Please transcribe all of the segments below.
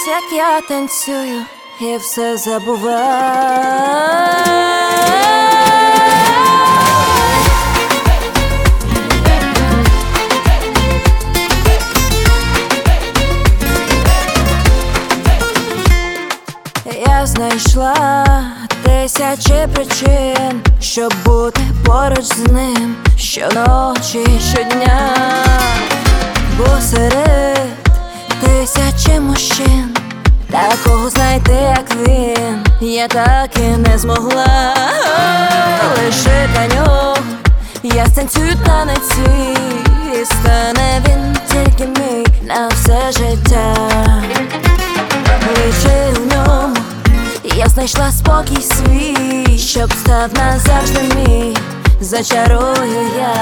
Дивись, як я танцюю і все забуваю. Я знайшла тисячі причин, щоб бути поруч з ним щоночі, щодня. Бо серед тисячі мужчин такого знайти, як він, я так і не змогла. Лише для нього я станцюю танець свій, і стане він тільки мій на все життя. Лише в ньому я знайшла спокій свій, щоб став назавжди мій, зачарую я.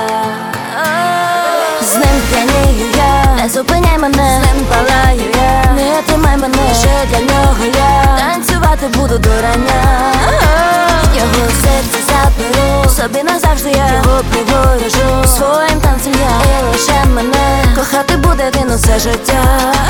З ним п'янію я, не зупиняй мене, з ним палаю я, не тримай мене, лише для нього я танцювати буду до рання. Його серце заберу собі назавжди, я його приворожу своїм танцем я, і лише мене кохати буде він усе життя.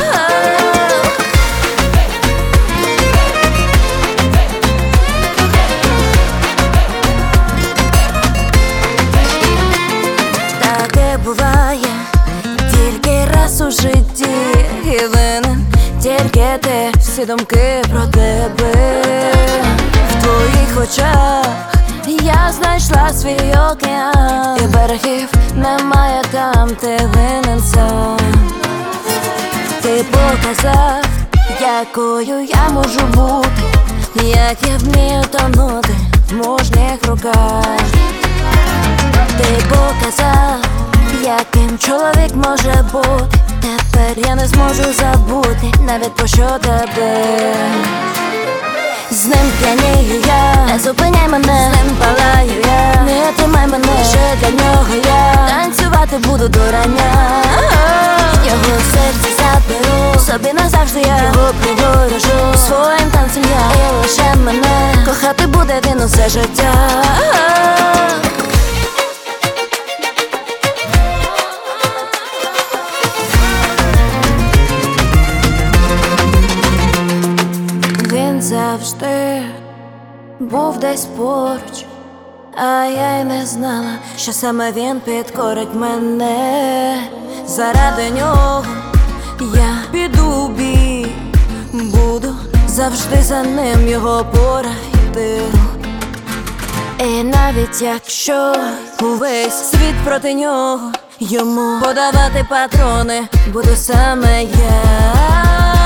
Буває тільки раз у житті, і винен тільки ти, всі думки про тебе. В твоїх очах я знайшла свій океан, і берегів немає там, ти винен сам. Ти показав, якою я можу бути, як я вмію тонути в мужніх руках. Ти показав, яким чоловік може бути. Тепер я не зможу забути навіть про що тебе. З ним п'янію я, не зупиняй мене, з ним палаю я, не тримай мене, лише для нього я танцювати буду до рання. Його серце заберу собі назавжди, я його приворожу своїм танцем я, і лише мене кохати буде він усе життя. Завжди був десь поруч, а я й не знала, що саме він підкорить мене. Заради нього я піду у бій, буду завжди за ним його пора йти. І навіть якщо увесь світ проти нього, йому подавати патрони буду саме я.